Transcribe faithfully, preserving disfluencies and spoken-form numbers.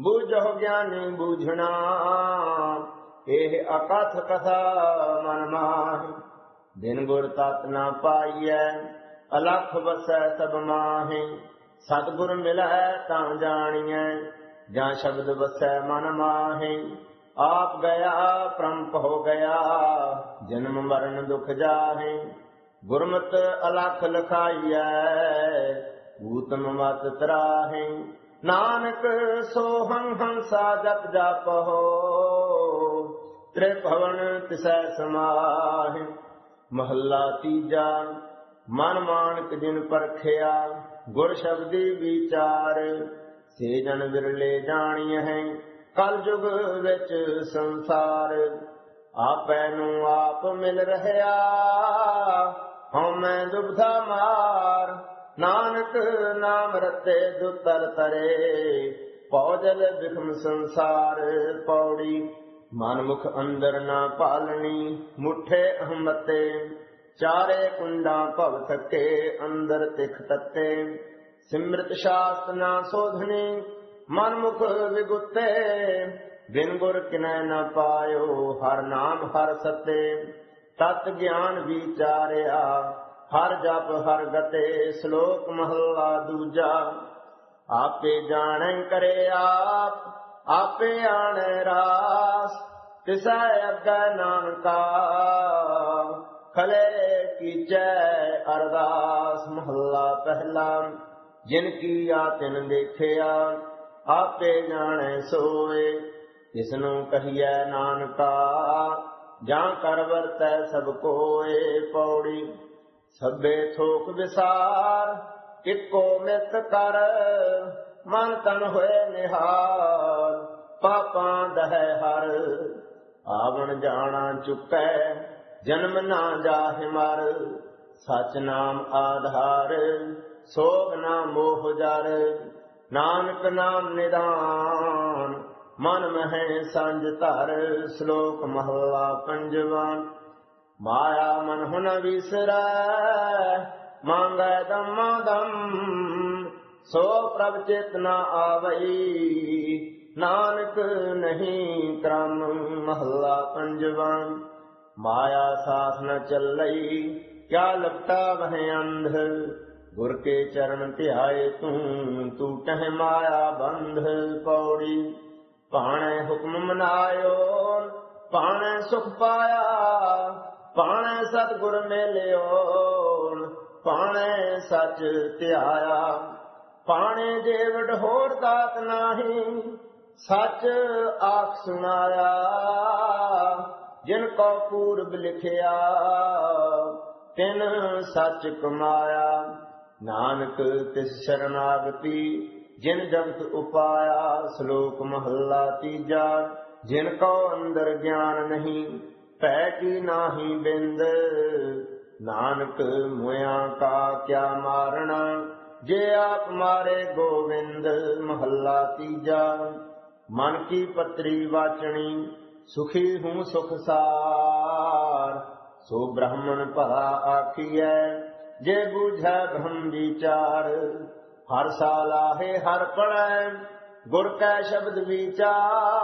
ਬੂਝੋ ਗਿਆਨੀ ਬੂਝਣਾ, ਇਹ ਅਕਥ ਕਥਾ ਮਨ ਮਾਹਿ। ਬਿਨ ਗੁਰ ਤਤ ਨਾ ਪਾਈਐ, ਅਲਖ ਵਸੈ ਸਭ ਮਾਹਿ। ਸਤਿਗੁਰ ਮਿਲੈ ਤਾਂ ਜਾਣੀਐ, ਜਾਂ ਸ਼ਬਦ ਵਸੈ ਮਨ ਮਾਹਿ। ਆਪ ਗਿਆ ਪ੍ਰੰਪ ਹੋ ਗਿਆ, ਜਨਮ ਮਰਨ ਦੁਖ ਜਾਹਿ। ਗੁਰਮਤਿ ਅਲਖ ਲਖਾਈਐ, ਊਤਮ ਮਤ ਤਰਾਹਿ। ਨਾਨਕ ਸੋਹੰ ਹੰਸਾ ਜਪ ਜਾਪਹੁ, ਤ੍ਰਿਭਵਨ ਤਿਸੈ ਸਮਾਹਿ। ਮਹੱਲਾ ਤੀਜਾ। ਮਨ ਮਾਨਕ ਜਿਨ ਪਰਖਿਆ, ਗੁਰ ਸ਼ਬਦੀ ਵਿਚਾਰ। ਸੇ ਜਨ ਵਿਰਲੇ ਜਾਣੀਐ, ਕਲ ਯੁਗ ਵਿੱਚ ਸੰਸਾਰ। ਆਪੈ ਨੂੰ ਆਪ ਮਿਲ ਰਹਿਆ, ਹਉਮੈ ਦੁਬਧਾ ਮਾਰ। ਨਾਨਕ ਨਾਮ ਰਤੇ ਦੁਤਰ ਤਰੇ, ਭਉ ਜਲ ਬਿਖਮ ਸੰਸਾਰ। ਪੌੜੀ। ਮਨ ਮੁਖ ਅੰਦਰ ਨਾ ਪਾਲਣੀ, ਮੁਠੇ ਅਹਮਤੇ। ਚਾਰੇ ਕੁੰਡਾਂ ਭਵ ਥਕੇ, ਅੰਦਰ ਤਿਖ ਤੱਤੇ। ਸਿਮਰਤ ਸ਼ਾਸਤ ਨਾ ਸੋਧਨੀ, ਮਨ ਮੁਖ ਵਿਗੁਤੇ। ਬਿਨ ਗੁਰ ਕਿਨੈ ਨ ਪਾਇਓ, ਹਰ ਨਾਮ ਹਰ ਸਤੇ। ਤਤ ਗਿਆਨ ਵਿਚਾਰਿਆ, ਹਰ ਜਪ ਹਰ ਗਤੇ। ਸ਼ਲੋਕ ਮਹੱਲਾ ਦੂਜਾ। ਆਪੇ ਜਾਣੈ ਕਰੇ ਆਪ, ਆਪੇ ਆਣੈ ਰਾਸ। ਤਿਸੈ ਅੱਗੇ ਨਾਨਕਾ, ਖਲੇ ਕੀਚੈ ਅਰਦਾਸ। ਮਹੱਲਾ ਪਹਿਲਾ। ਜਿਨ ਕੀਆ ਤਿਨ ਦੇਖਿਆ, ਆਪੇ ਜਾਣੈ ਸੋਏ। ਤਿਸਨੂੰ ਕਹੀਐ ਨਾਨਕਾ, ਜਾਂ ਕਰ ਵਰਤੈ ਸਭ ਕੋਏ। ਪੌੜੀ। ਸਭੇ ਥੋਕ ਵਿਸਾਰ, ਇੱਕੋ ਮਿਤ ਕਰ। ਮਨ ਤਨ ਹੋਏ ਨਿਹਾਲ, ਪਾਪਾਂ ਦਹੈ ਹਰ। ਆਵਣ ਜਾਣਾ ਚੁਕੈ, ਜਨਮ ਨਾ ਜਾਹਿ ਮਰ। ਸਚ ਨਾਮ ਆਧਾਰ, ਸੋਗ ਨਾ ਮੋਹ ਜਰ। ਨਾਨਕ ਨਾਮ ਨਿਦਾਨ, ਮਨ ਮਹਿ ਸੰਜ ਧਰ। ਸ਼ਲੋਕ ਮਹੱਲਾ ਪੰਜਵਾ। ਮਾਇਆ ਮਨ ਹੁ ਨ ਵਿਸਰੈ, ਮੰਗੈ ਦਮਾ ਦਮ। ਸੋ ਪ੍ਰਭ ਚਿਤ ਨ ਆਵਈ, ਨਾਨਕ ਨਹੀਂ ਕ੍ਰਮ। ਮਹੱਲਾ ਪੰਜਵਾ। ਮਾਇਆ ਸਾਥ ਨ ਚੱਲਈ, ਕਿਆ ਲਪਟਾ ਵਹਿ ਅੰਧ। ਗੁਰ ਕੇ ਚਰਨ ਧਿਆਏ ਤੂੰ, ਟੂਟਹਿ ਮਾਇਆ ਬੰਧ। ਪੌੜੀ। ਭਾਣੈ ਹੁਕਮ ਮਨਾਇਓ, ਭਾਣੈ ਸੁਖ ਪਾਇਆ। ਭਾਣੈ ਸਤਿਗੁਰ ਮਿਲਿਓ, ਭਾਣੈ ਸਚ ਧਿਆਇਆ। ਭਾਣੈ ਜੇਵਡ ਹੋਰ ਦਾਤ ਨਾਹੀ, ਸਚ ਆਖ ਸੁਣਾਇਆ। ਜਿਨ ਕੋ ਪੂਰਬ ਲਿਖਿਆ, ਤਿਨ ਸਚ ਕਮਾਇਆ। ਨਾਨਕ ਤਿਸ ਸ਼ਰਨਾਗਤੀ, ਜਿਨ ਜਗਤ ਉਪਾਇਆ। ਸ਼ਲੋਕ ਮਹੱਲਾ ਤੀਜਾ। ਜਿਨ ਕੋ ਅੰਦਰ ਗਿਆਨ ਨਹੀਂ, ਭੈ ਕੀ ਨਾਹੀ ਬਿੰਦ। ਨਾਨਕ ਮੁਇਆ ਕਾ ਕਿਆ ਮਾਰਣਾ, ਜੇ ਆਪ ਮਾਰੇ ਗੋਵਿੰਦ। ਮਹੱਲਾ ਤੀਜਾ। ਮਨ ਕੀ ਪਤਰੀ ਵਾਚਣੀ, ਸੁਖੀ ਹੂੰ ਸੁਖ ਸਾਰ। ਸੋ ਬ੍ਰਾਹਮਣ ਭਲਾ ਆਖੀਐ, ਜੇ ਬੂਝੈ ਬ੍ਰਹਮ ਵਿਚਾਰ। ਹਰ ਸਾਲਾਹੇ ਹਰ ਪੜੈ, ਗੁਰ ਕੈ ਸ਼ਬਦ ਵਿਚਾਰ।